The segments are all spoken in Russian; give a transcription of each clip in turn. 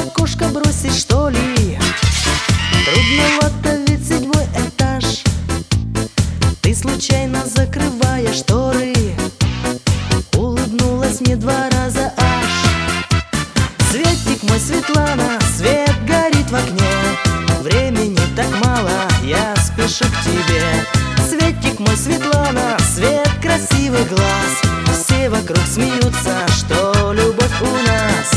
окошко бросить, что ли? Трудновато, ведь 7-й этаж. Ты случайно, закрывая шторы, улыбнулась мне 2 раза аж. Светик мой, Светлана, свет горит в окне. Времени так мало, я спешу к тебе. Светик мой, Светлана, свет красивых глаз. Все вокруг смеются, что любовь у нас.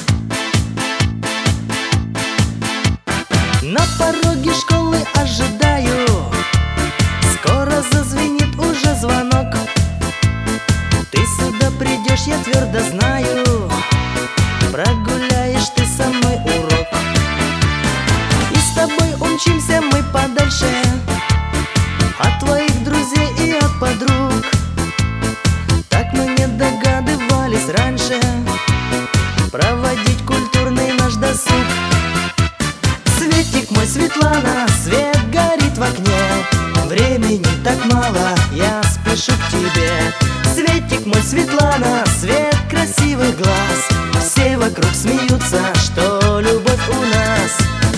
На пороге школы ожидаю, скоро зазвенит уже звонок. Ты сюда придешь, я твердо знаю, прогуляешь ты со мной урок. И с тобой умчимся мы подальше от твоих друзей и от подруг. Так мы не догадывались раньше проводить культурный наш досуг. Светик мой, Светлана, свет горит в окне. Времени так мало, я спешу к тебе. Светик мой, Светлана, свет красивых глаз. Все вокруг смеются, что любовь у нас.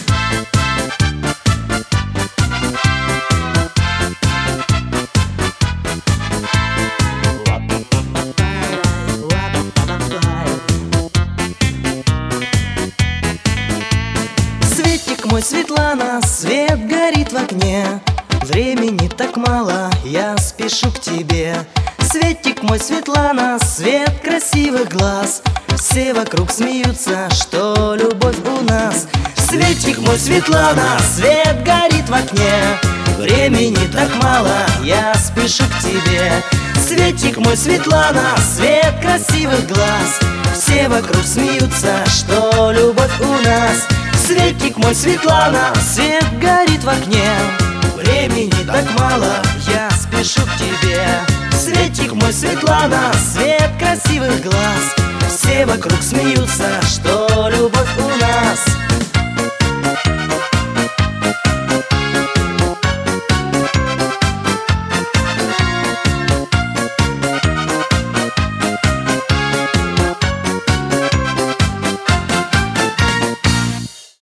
Светик мой, Светлана, свет горит в окне. Времени так мало, я спешу к тебе. Светик мой, Светлана, свет красивых глаз. Все вокруг смеются, что любовь у нас. Светик мой, Светлана, свет горит в окне. Времени так мало, я спешу к тебе. Светик мой, Светлана, свет красивых глаз. Все вокруг смеются, что любовь у нас. Светик мой, Светлана, свет горит в окне. Времени так мало, я спешу к тебе. Светик мой, Светлана, свет красивых глаз. Все вокруг смеются, что любовь у нас.